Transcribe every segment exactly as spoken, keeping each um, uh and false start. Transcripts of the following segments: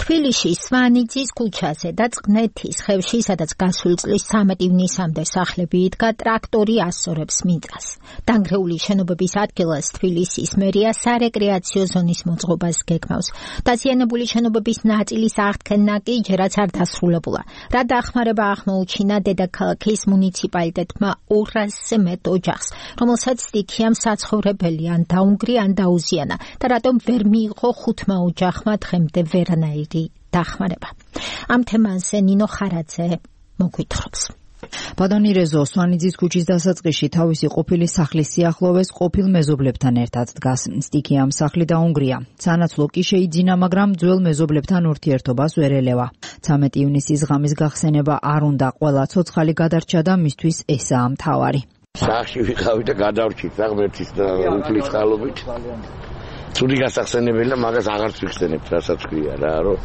თბილისში სვანიძის ქუჩაზე და წყნეთის ხევში, სადაც გასული წლის ცამეტი ივნისამდე სახლები იდგა, ტრაქტორი ასწორებს მიწას. დანგრეული შენობების ადგილას თბილისის მერია სარეკრეაციო ზონის მოწყობას გეგმავს. დაზიანებული შენობების ნაწილის აღდგენა კი ჯერაც არ დასრულებულა. რა დახმარება აღმოუჩინა დედაქალაქის მუნიციპალიტეტმა ორასზე მეტ ოჯახს, რომელსაც სტიქიამ საცხოვრებელი ან დაუნგრი, ან დაუზიანა და რატომ ვერ მიიღო ხუთმა ოჯახმა დღემდე ვერანაირი დახმარება. ამ თემაზე ნინო ხარაძე მოგვითხრობს. ბადონი რეზო სვანიძის ქუჩის დასაწყისში თავისი ყოფილი სახლის სიახლოვეს ყოფილ მეზობლებთან ერთად დგას. სტიქიამ სახლი დაუნგრია. სანაცვლო კი შეიძინა, მაგრამ ძველ მეზობლებთან ურთიერთობას ვერ ელევა. ცამეტი ივნისის ღამის გახსენება არ უნდა, ყველა ცოცხალი გადარჩა და მისთვის ესაა მთავარი. სახლში ვიყავი და გადავრჩით აღმერთის და უფლის წყალობით. ცუდი გასახსენებელია, მაგას აღარც ვიხსენებთ, რასაც ქვია რა, რომ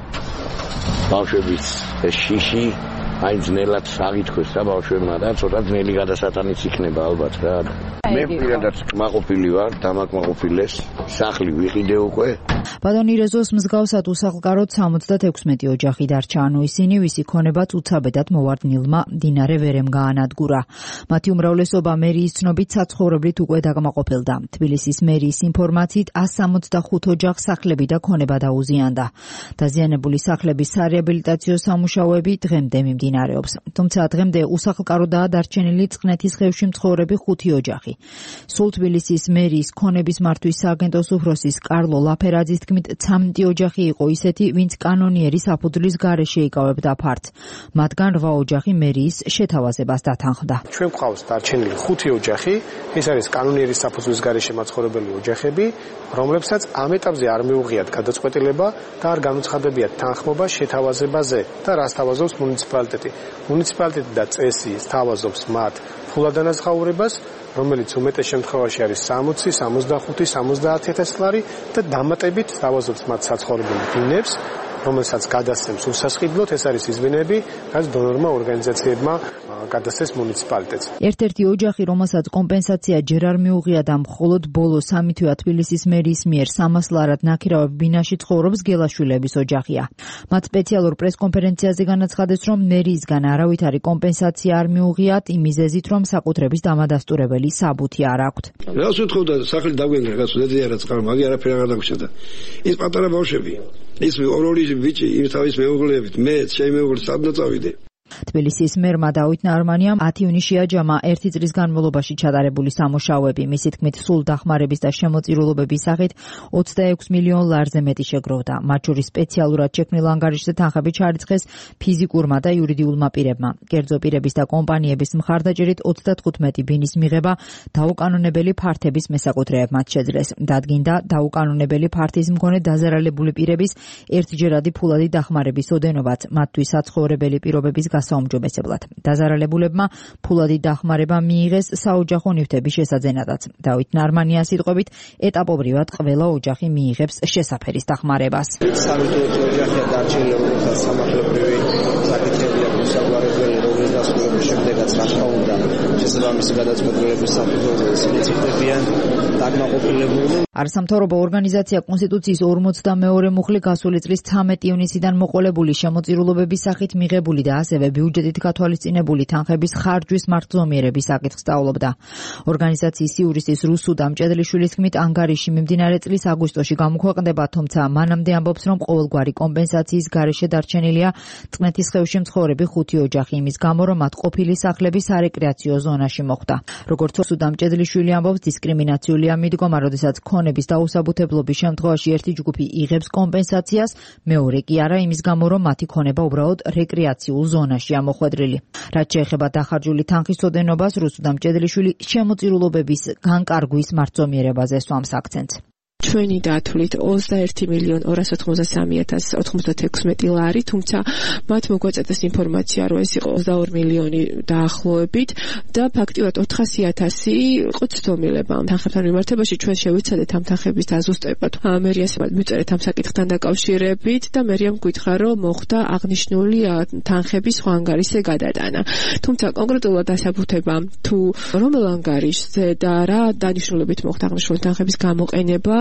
ბავშვების ეს შიში აი ძნელად აღითქვეს რა ბავშვებმა და ცოტა ძნელი გადასატანიც იქნება ალბათ რა. მე პირადად კმაყოფილი ვარ, დამაკმაყოფილეს, სახლი ვიყიდე უკვე. ბადონი რეზოს მსგავსად უსახლკაროდ სამოცდათექვსმეტი ოჯახი დარჩა, ანუ ისინი, ვისი ქონებაც უცაბედად მოვარდნილმა მდინარე ვერემ გაანადგურა. მათი უმრავლესობა მერიის ცნობით საცხოვრებლით უკვე დაკმაყოფილდა. თბილისის მერიის ინფორმაციით ას სამოცდახუთ ოჯახს სახლები და ქონება დაუზიანდა. დაზიანებული სახლების სარეაბილიტაციო სამუშაოები დღემდე მიმდინარეობს. თუმცა დღემდე უსახლკაროდაა დარჩენილი წყნეთის ხევში მცხოვრები ხუთი ოჯახი. სულ თბილისის მერიის ქონების მართვის სააგენტოს უფროსის კარლო ლაფერაძის თქმით, ცამეტი ოჯახი იყო ისეთი, ვინც კანონიერის საფუძვლის გარეშე იკავებდა ფართს. მათგან რვა ოჯახი მერიის შეთავაზებას დათანხმდა. ჩვენ გვყავს დარჩენილი ხუთი ოჯახი, ეს არის კანონიერის საფუძვლის გარეშე მაცხოვრებელი ოჯახები, რომლებსაც ამ ეტაპზე არ მიუღიათ გადაწყვეტილება და არ განუცხადებიათ თანხმობა შეთავაზებაზე და რას თავაზობს მუნიციპალიტეტი. მუნიციპალიტეტი და წესი თავაზობს მათ ფულადანაზღაურებას, რომელიც უმეტეს შემთხვევაში არის სამოცი, სამოცდახუთი, სამოცდაათი ათასი ლარი და დამატებით თავაზობს მათ საცხოვრებელ ბინებს, რომელსაც გადასცემს უსასყიდლოდ, ეს არის ის ბინები, რაც დონორმა ორგანიზაციებმა გადასცეს მუნიციპალიტეტს. ერთ-ერთი ოჯახი, რომელსაც კომპენსაცია ჯერ არ მიუღია და მხოლოდ ბოლო სამი თვეა თბილისის მერიის მიერ სამას ლარად ნაქირავებ ბინაში ცხოვრობს, გელაშვილების ოჯახია. მათ სპეციალურ პრესკონფერენციაზე განაცხადეს, რომ მერიისგან არავითარი კომპენსაცია არ მიუღიათ, იმ მიზეზით, რომ საკუთრების დამადასტურებელი საბუთი არ აქვთ. რას უთხოვდა სახლი დაგვენგრა, რაც უდედი არა წყალ, მაგი არაფერი არ დაგვრჩა. ის პატარა ბავშვები, ის ორ-ორი ბიჭი, იმ თავის მეუღლეებით, მეც, ჩემი მეუღლე სადღაც წავიდე. თბილისის მერმა დავით ნარმანიამ ათი ივნისში აჯამა ერთი წლის განმავლობაში ჩატარებული სამუშაოები. მისი თქმით, სულ დახმარების და შემოწირულობების სახით ოცდაექვსი მილიონ ლარზე მეტი შეგროვდა. მათ შორის სპეციალურად შექმნილ ანგარიშზე თანხები ჩარიცხეს ფიზიკურმა და იურიდიულმა პირებმა. კერძო პირების და კომპანიების მხარდაჭერით ოცდათხუთმეტი ბინის მიღება დაუკანონებელი ფართების მესაკუთრეებმაც შეძლეს. დადგინდა დაუკანონებელი ფართის მქონე დაზარალებული პირების ერთჯერადი ფულადი დახმარების ოდენობაც მათთვის საცხოვრებელი პირობების გასაუმჯობესებლად. დაზარალებულებმა ფულადი დახმარება მიიღეს საოჯახო ნივთების შესაძენადაც. დავით ნარმანიას სიტყვებით, ეტაპობრივად ყველა ოჯახი მიიღებს შესაფერის დახმარებას. სამი ოჯახია დარჩენილი, რომელსაც სამართლებრივი საკითხები აქვს საგვარეულო რომლის დასრულების შემდეგაც რა თქმა უნდა შესაბამისი გადაწყვეტილების საფუძველზე ისინი ხდებიან დაკმაყოფილებული. არასამთავრობო ორგანიზაცია კონსტიტუციის ორმოცდამეორე მუხლი გასული წლის ცამეტი ივნისიდან მოყოლებული შემოწირულობების სახით მიღებული და ასევე ბიუჯეტით გათვალისწინებული თანხების ხარჯვის მართლზომიერების საკითხს სწავლობდა. ორგანიზაციის იურისტის რუსუდ ამჭედლიშვილის თქმით, ანგარიში მიმდინარე წლის აგვისტოში გამოქვეყნდება, თუმცა მანამდე ამბობს, რომ ყოველგვარი კომპენსაციის გარეშე დარჩენილია წყნეთის ხევში მცხოვრები ხუთი ოჯახი, იმის გამო, რომ მათ ყოფილი სახლები სარეკრეაციო ზონაში მოხვდა. როგორც რუსუდ ამჭედლიშვილი ამბობს, დისკრიმინაციულია მიდგომა, როდესაც ქონების დაუსაბუთებლობის შემთხვევაში ერთი ჯგუფი იღებს კომპენსაციას, მეორე კი არა, იმის გამო, რომ მათი ქონება უბრალოდ რეკრეაციულ ზონაშია მოხვედრილი. რაც შეეხება დახარჯული თანხის ოდენობას, რუსუდ ამჭედლიშვილი შემოწირულობების განკარგვის მართლზომიერებაზე სვამს აქცენტს. ჩვენი დათვლით ოცდაერთი მილიონ ორას ოცდაათი ათას ოცდათექვსმეტი ლარი, თუმცა მათ მოგვაწედეს ინფორმაცია, რომ ეს იყო ოცდაორი მილიონი დაახლოებით და ფაქტიურად ოთხასი ათასი იყო ცდომილება. თანხებთან მიმართებაში ჩვენ შევიცადეთ ამ თანხების დაზუსტება. მერიას მივწერეთ ამ საკითხთან დაკავშირებით და მერიამ გვითხრა, რომ მოხდა აღნიშნული თანხების სხვა ანგარიშზე გადატანა. თუმცა კონკრეტულად დასაბუთება თუ რომელ ანგარიშზე და რა დანიშნულებით მოხდა აღნიშნული თანხების გამოყენება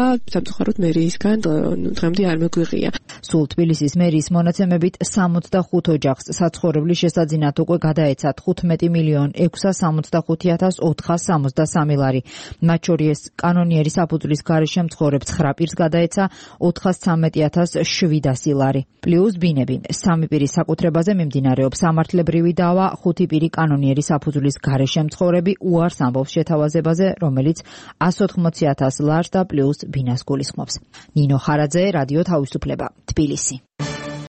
სამწუხაროდ მერიისგან დღემდე არ მეგვიღია. სულ თბილისის მერიის მონაცემებით სამოცდახუთ ოჯახს საცხოვრებლის შესაძინად უკვე გადაეცათ თხუთმეტი მილიონ ექვსას სამოცდახუთი ათას ოთხას სამოცდასამი ლარი. მათ შორის კანონიერი საფუძვლის გარეშე მცხოვრებ ცხრა პირს გადაეცა ოთხას ცამეტი ათას შვიდასი ლარი. პლუს ბინები სამი პირის საკუთრებაზე მიმდინარეობს სამართლებრივი დავა, ხუთი პირი კანონიერი საფუძვლის გარეშე მცხოვრები უარს ამბობს შეთავაზებაზე, რომელიც ას ოთხმოცი ათას ლარს და პლუს ბინას გულისხმობს. ნინო ხარაძე, რადიო თავისუფლება, თბილისი.